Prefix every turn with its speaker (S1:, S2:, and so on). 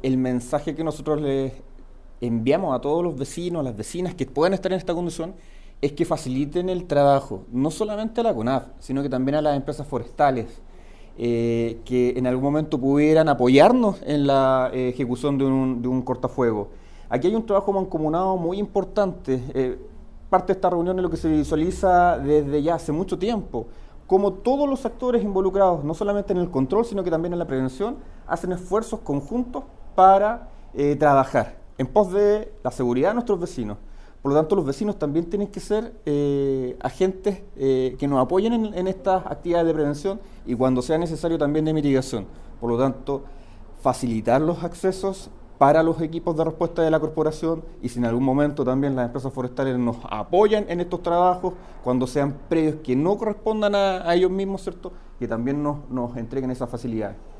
S1: el mensaje que nosotros les enviamos a todos los vecinos, a las vecinas que puedan estar en esta condición, es que faciliten el trabajo, no solamente a la CONAF, sino que también a las empresas forestales, que en algún momento pudieran apoyarnos en la ejecución de un cortafuego. Aquí hay un trabajo mancomunado muy importante. Parte de esta reunión es lo que se visualiza desde ya hace mucho tiempo, como todos los actores involucrados, no solamente en el control, sino que también en la prevención, hacen esfuerzos conjuntos para trabajar en pos de la seguridad de nuestros vecinos. Por lo tanto, los vecinos también tienen que ser agentes que nos apoyen en estas actividades de prevención y cuando sea necesario también de mitigación. Por lo tanto, facilitar los accesos para los equipos de respuesta de la corporación y si en algún momento también las empresas forestales nos apoyan en estos trabajos, cuando sean predios que no correspondan a ellos mismos, ¿cierto? Que también nos entreguen esas facilidades.